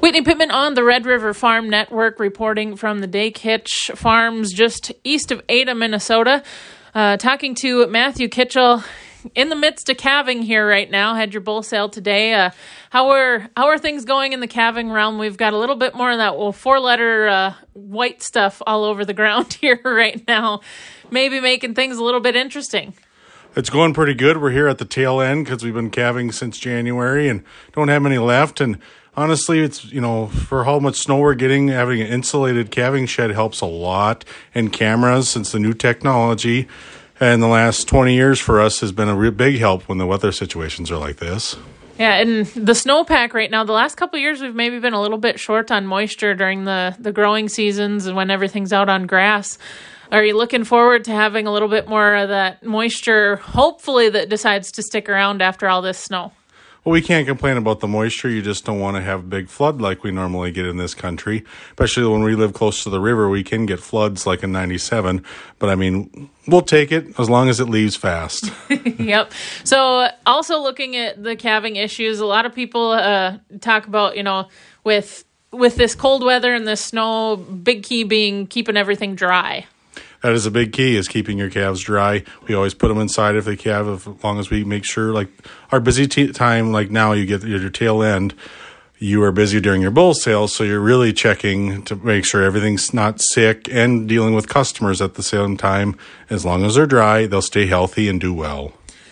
Whitney Pittman on the Red River Farm Network, reporting from the Dake Hitch Farms just east of Ada, Minnesota. Talking to Matthew Kitchell in the midst of calving here right now. Had your bull sale today. How are things going in the calving realm? We've got a little bit more of that four-letter white stuff all over the ground here right now, maybe making things a little bit interesting. It's going pretty good. We're here at the tail end because we've been calving since January and don't have many left. And honestly, it's, for how much snow we're getting, having an insulated calving shed helps a lot. And cameras, since the new technology in the last 20 years for us has been a real big help when the weather situations are like this. Yeah, and the snowpack right now, the last couple of years, we've maybe been a little bit short on moisture during the growing seasons and when everything's out on grass. Are you looking forward to having a little bit more of that moisture, hopefully, that decides to stick around after all this snow? Well, we can't complain about the moisture. You just don't want to have a big flood like we normally get in this country. Especially when we live close to the river, we can get floods like in 97. But, we'll take it as long as it leaves fast. Yep. So also looking at the calving issues, a lot of people talk about, with this cold weather and this snow, big key being keeping everything dry. That is a big key, is keeping your calves dry. We always put them inside if they calve, as long as we make sure, like our busy time, like now you get your tail end, you are busy during your bull sales, so you're really checking to make sure everything's not sick and dealing with customers at the same time. As long as they're dry, they'll stay healthy and do well.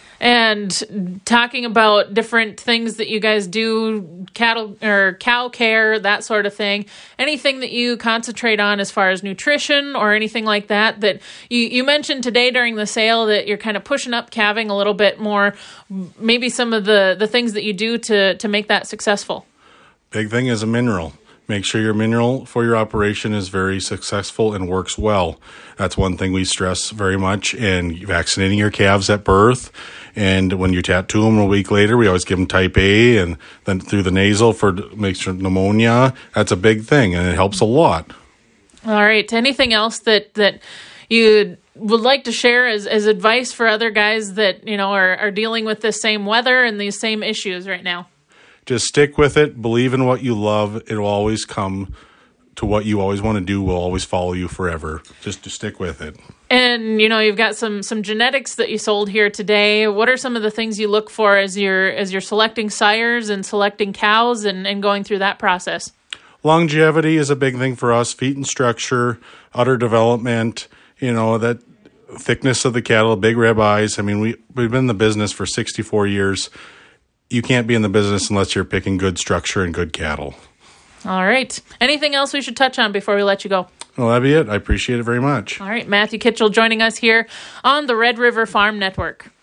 And talking about different things that you guys do, cattle or cow care, that sort of thing, anything that you concentrate on as far as nutrition or anything like that, that you mentioned today during the sale that you're kind of pushing up calving a little bit more, maybe some of the things that you do to make that successful. Big thing is a mineral. Make sure your mineral for your operation is very successful and works well. That's one thing we stress very much. And vaccinating your calves at birth. And when you tattoo them a week later, we always give them type A and then through the nasal for make sure pneumonia. That's a big thing, and it helps a lot. All right. Anything else that you would like to share as advice for other guys that, are dealing with this same weather and these same issues right now? Just stick with it. Believe in what you love. It will always come to what you always want to do. Will always follow you forever. Just to stick with it. And, you've got some genetics that you sold here today. What are some of the things you look for as you're selecting sires and selecting cows and going through that process? Longevity is a big thing for us. Feet and structure, udder development, that thickness of the cattle, big rib eyes. We've been in the business for 64 years. You can't be in the business unless you're picking good structure and good cattle. All right. Anything else we should touch on before we let you go? Well, that'd be it. I appreciate it very much. All right. Matthew Kitchell joining us here on the Red River Farm Network.